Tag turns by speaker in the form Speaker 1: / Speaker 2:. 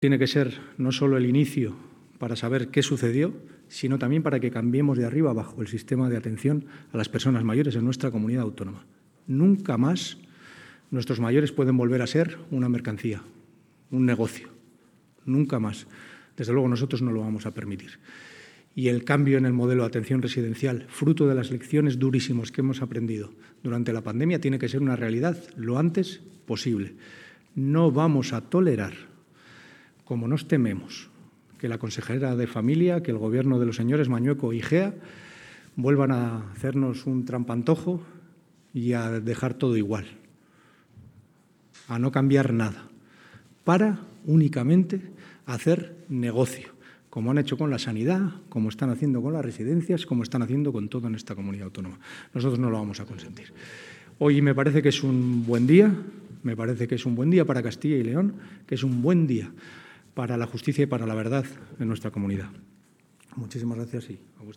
Speaker 1: Tiene que ser no solo el inicio para saber qué sucedió, sino también para que cambiemos de arriba abajo el sistema de atención a las personas mayores en nuestra comunidad autónoma. Nunca más nuestros mayores pueden volver a ser una mercancía, un negocio. Nunca más. Desde luego nosotros no lo vamos a permitir. Y el cambio en el modelo de atención residencial, fruto de las lecciones durísimas que hemos aprendido durante la pandemia, tiene que ser una realidad lo antes posible. No vamos a tolerar, como nos tememos, que la consejera de Familia, que el Gobierno de los señores Mañueco y Gea vuelvan a hacernos un trampantojo y a dejar todo igual, a no cambiar nada, para únicamente hacer negocio, como han hecho con la sanidad, como están haciendo con las residencias, como están haciendo con todo en esta comunidad autónoma. Nosotros no lo vamos a consentir. Hoy me parece que es un buen día, para Castilla y León, que es un buen día para la justicia y para la verdad en nuestra comunidad. Muchísimas gracias y a vuestra